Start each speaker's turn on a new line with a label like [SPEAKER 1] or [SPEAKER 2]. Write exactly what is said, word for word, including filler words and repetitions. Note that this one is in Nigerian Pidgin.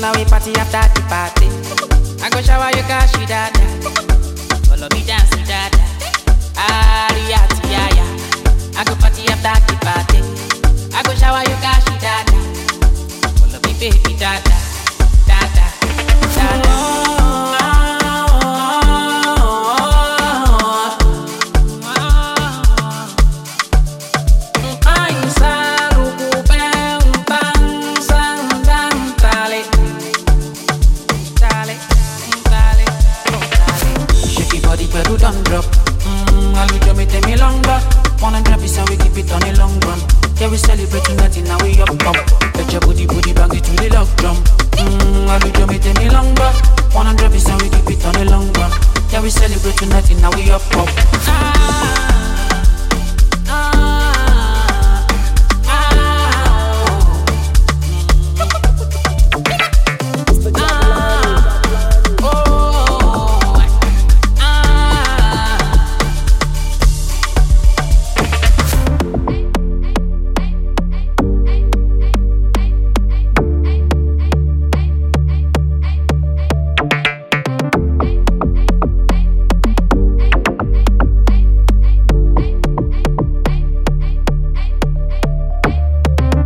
[SPEAKER 1] now we party after the party. I go shower you cash you dada. Follow me dance you dada. Ariati ya ya. I go party after the party. I go shower you cash you dada. Follow me baby dada. Dada. Dada. Don't drop. Mmm, I'll be me take me longer. Wanna drop it so we keep it on a long run. Yeah, we celebrate tonight and now we up up. Let your booty booty bang it to the lock drum. Mmm, I'll be me take me longer. Wanna drop it so we keep it on a long run. Yeah, we celebrate tonight and now we up up.